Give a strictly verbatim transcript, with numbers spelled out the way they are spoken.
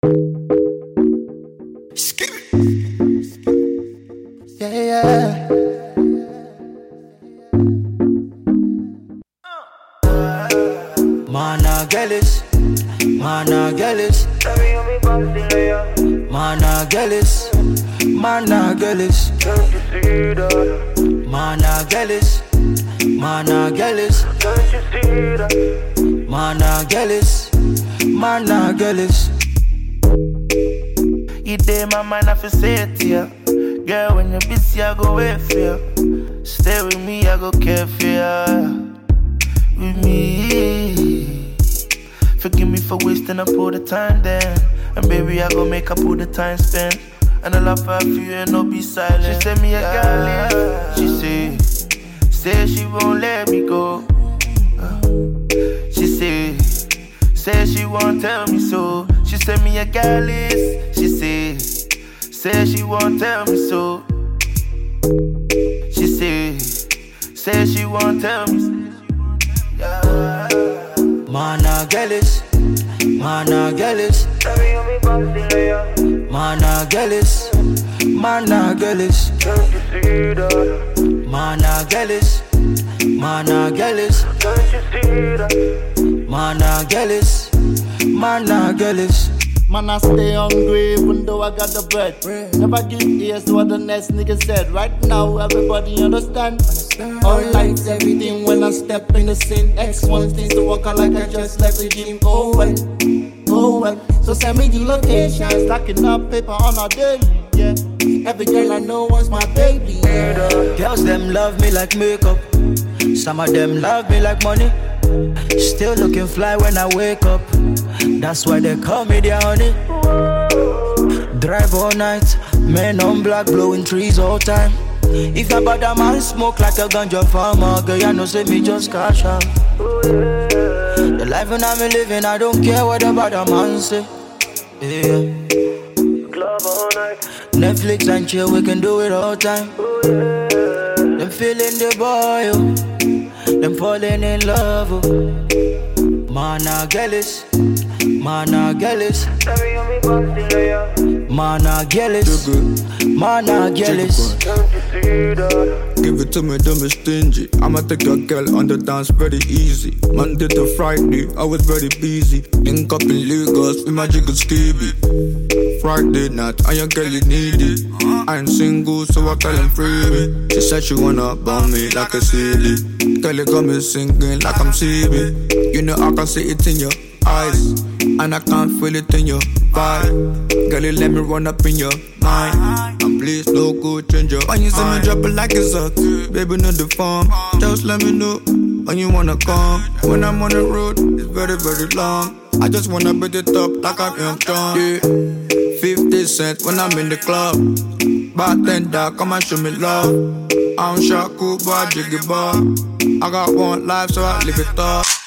Yeah, yeah. Mana Gellis, Mana Gellis, Mana Gellis, Mana Gellis, Mana Gellis, Mana Gellis, Mana Gellis, Mana Gellis. You day my mind, I feel say it to ya. Girl, when you're busy, I go wait for you. Stay with me, I go care for ya. With me, forgive me for wasting up all the time then. And baby, I go make up all the time spent. And I love her for you and no be silent. She send me a girl, she say, say she won't let me go. Uh, she say, say she won't tell me so. She send me a girl list, she say, say she won't tell me so. She say, say she won't tell me so. Yeah. Mana Gellis, Mana Gellis, Mana Gellis, Mana Gellis, Mana Gellis, Mana Gellis, Mana Gellis, Mana Gellis. Man, I stay hungry even though I got the bread. Never give ears to what the next nigga said. Right now, everybody understand. All lights, everything when I step in the scene. X one things to walk out like I just left the gym. Oh well, oh well. So send me the location. Stacking up paper on a daily, yeah. Every girl I know wants my baby, yeah. Girls them love me like makeup. Some of them love me like money. Still looking fly when I wake up. That's why they call me their honey. Drive all night, men on black blowing trees all time. If your bad man smoke like a ganja farmer, girl, you know say me just cash out. The life when I'm living, I don't care what the bad man say. Yeah. Club all night. Netflix and chill, we can do it all time. Them feeling the boy, oh. Them falling in love, oh. Mana Gellis, Mana Gellis, Mana Gellis, Mana Gellis. Give it to me, don't be stingy. I'ma take your girl on the dance very easy. Monday to Friday, I was very busy. Link up in Lagos with my jiggle skibby. Friday night, and your girl you need it. I ain't single, so I tell him free me. She said she wanna bum me like a C D. Girl, you got me singing like I'm C B. You know I can see it in your eyes, and I can't feel it in your vibe. Girl, you let me run up in your mind, and please no go change your when you see me drop it like it's hot, baby, not the farm. Just let me know when you wanna come. When I'm on the road, it's very, very long. I just wanna beat it up like I'm Young John. Yeah, fifty cents when I'm in the club. Bartender, come and show me love. I'm Shaku, boy, jiggy bar. I got one life, so I live it up.